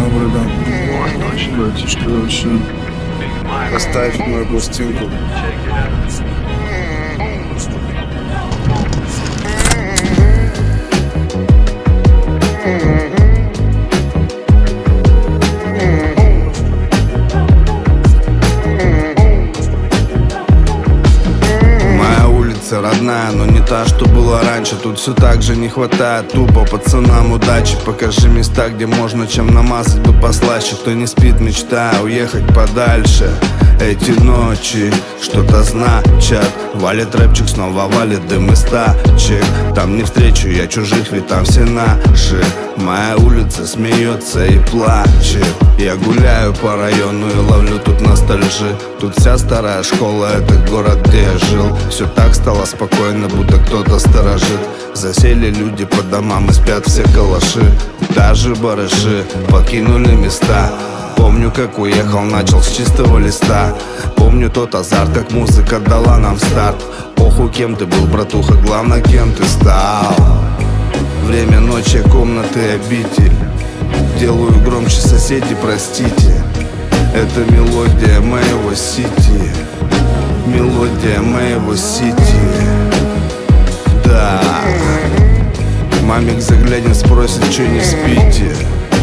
Добрый, да. Братишка, вообще. Оставь мою пластинку. Родная, но не та, что была раньше. Тут все так же не хватает тупо пацанам удачи. Покажи места, где можно чем намазать бы послаще. Кто не спит, мечтая уехать подальше. Эти ночи что-то значат. Валит рэпчик, снова валит дым из тачек. Там не встречу я чужих, ведь там все наши. Моя улица смеется и плачет. Я гуляю по району и ловлю тут ностальжи. Тут вся старая школа, это город, где я жил. Все так стало спокойно, будто кто-то сторожит. Засели люди по домам и спят все калаши. Даже барыши покинули места. Помню, как уехал, начал с чистого листа. Помню тот азарт, как музыка дала нам старт. Похуй, кем ты был, братуха, главное, кем ты стал. Время ночи, комнаты, обитель. Делаю громче, соседи, простите. Это мелодия моего сити. Мелодия моего сити. Да. Мамик заглянет, спросит, че не спите.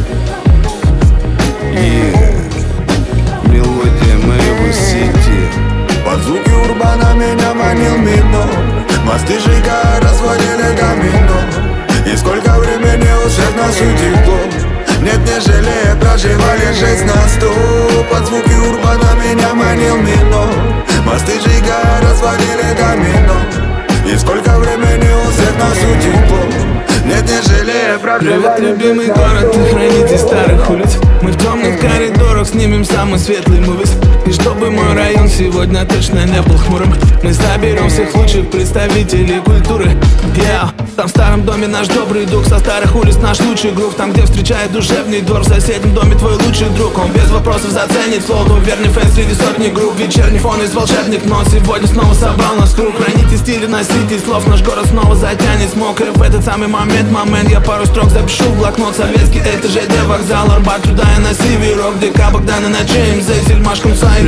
Мелодия моего сити. Под звуки урбана меня манил мино. Мосты сжигая, разводили домино. И сколько времени у всех нас утекло. Нет, не жалея, проживали жизнь на сто. Под звуки урбана меня манил мино. Мосты сжигая, разводили домино. И сколько времени у всех нас утекло. Нет, не жалея, проживали. Привет, любимый город, ты хранитель старых улиц. Мы в темных коридорах снимем самый светлый мувис. И чтобы мой район сегодня точно не был хмурым, мы соберем всех лучших представителей культуры. Там в старом доме наш добрый дух, со старых улиц наш лучший грув. Там, где встречает душевный двор, в соседнем доме твой лучший друг. Он без вопросов заценит флоу, верный фэн среди сотни групп. Вечерний фон из волшебных нот сегодня снова собрал нас круг. Храните стили, носите слов, наш город снова затянет смог. И в этот самый момент я пару строк запишу в блокнот. Советский этаж, где вокзал, Арбат, туда и на Северок. ДК, Богдана на Джеймса и Сельмашком Сайком.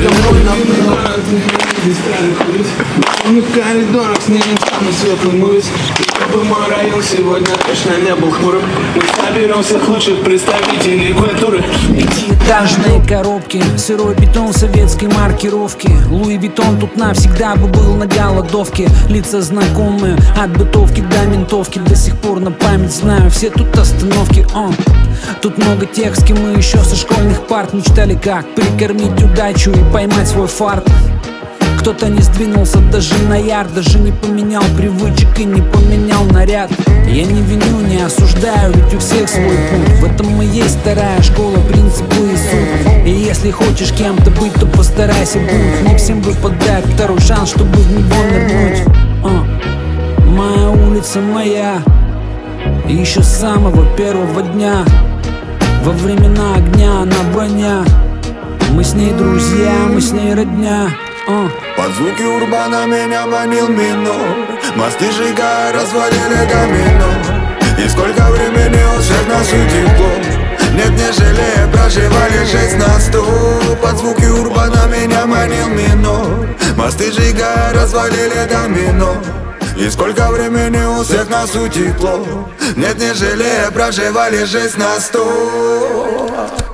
В темных коридорах снимем самый светлый мувис. Чтобы мой район сегодня точно не был хмурым, мы соберем всех лучших представителей культуры. Пятиэтажные коробки, сырой бетон советской маркировки. Луи Виттон тут навсегда бы был на голодовке. Лица знакомые, от бытовки до ментовки. До сих пор на память знаю все тут остановки. Тут много тех, с кем мы еще со школьных парт мечтали, как прикормить удачу и поймать свой фарт. Кто-то не сдвинулся даже на ярд, даже не поменял привычек и не поменял наряд. Я не виню, не осуждаю, ведь у всех свой путь. В этом и есть вторая школа, принципы и суть. И если хочешь кем-то быть, то постарайся быть. Не всем выпадает второй шанс, чтобы в него нырнуть. Моя улица моя, и еще с самого первого дня. Во времена огня она броня. Мы с ней друзья, мы с ней родня. Под звуки урбана меня манил минор. Мосты сжигая, развалили домино. И сколько времени у всех нас утекло. Нет, не жалея, проживали жизнь на сто. Под звуки урбана меня манил минор. Мосты сжигая, развалили домино. И сколько времени у всех нас утекло. Нет, не жалея, проживали жизнь на сто.